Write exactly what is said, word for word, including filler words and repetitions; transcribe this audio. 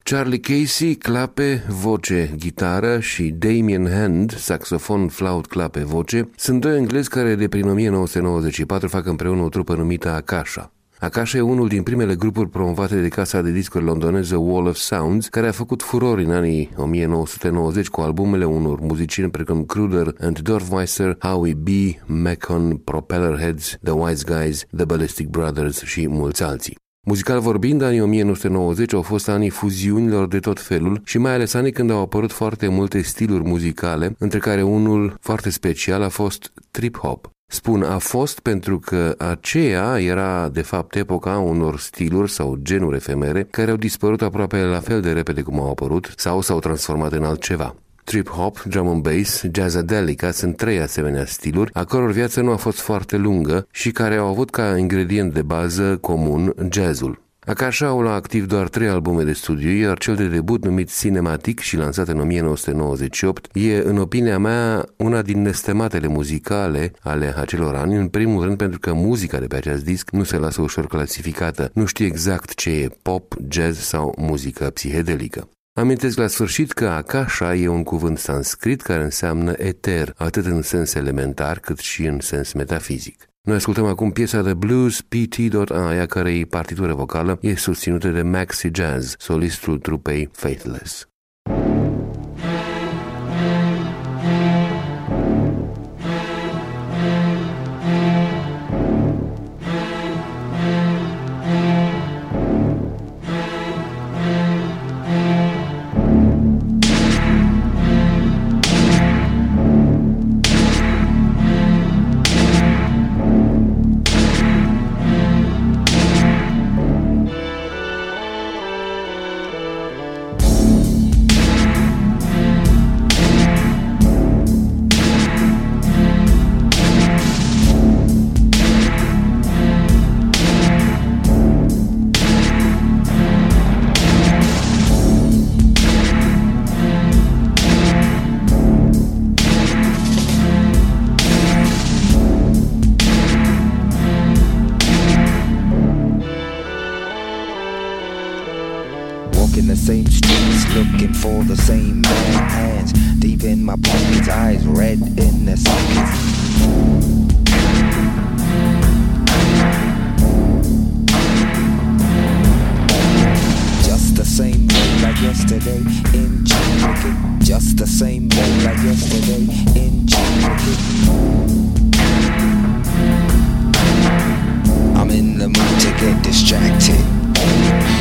Charlie Casey, clape, voce, gitară și Damien Hand, saxofon, flaut, clape, voce, sunt doi englezi care de prin o mie nouă sute nouăzeci și patru fac împreună o trupă numită Akasha. Akasha e unul din primele grupuri promovate de casa de discuri londoneză Wall of Sounds, care a făcut furori în anii o mie nouă sute nouăzeci cu albumele unor muzicieni precum Kruder and Dorfmeister, Howie B, Mekon, Propellerheads, The Wise Guys, The Ballistic Brothers și mulți alții. Muzical vorbind, anii o mie nouă sute nouăzeci au fost anii fuziunilor de tot felul și mai ales anii când au apărut foarte multe stiluri muzicale, între care unul foarte special a fost trip-hop. Spun a fost pentru că aceea era de fapt epoca unor stiluri sau genuri efemere care au dispărut aproape la fel de repede cum au apărut sau s-au transformat în altceva. Trip-hop, drum and bass, jazzadelica sunt trei asemenea stiluri, a căror viață nu a fost foarte lungă și care au avut ca ingredient de bază comun jazzul. Akasha au la activ doar trei albume de studiu, iar cel de debut numit Cinematic și lansat în o mie nouă sute nouăzeci și opt e, în opinia mea, una din nestematele muzicale ale acelor ani, în primul rând pentru că muzica de pe acest disc nu se lasă ușor clasificată, nu știi exact ce e pop, jazz sau muzică psihedelică. Amintesc la sfârșit că Akasha e un cuvânt sanscrit care înseamnă eter, atât în sens elementar cât și în sens metafizic. Noi ascultăm acum piesa de blues P T I, a cărei partitură vocală e susținută de Maxi Jazz, solistul trupei Faithless. In the same streets, looking for the same man. Hands deep in my pockets, eyes red in the sockets. Just the same way like yesterday in Chicken. Just the same way like yesterday in Chicken. I'm in the mood to get distracted.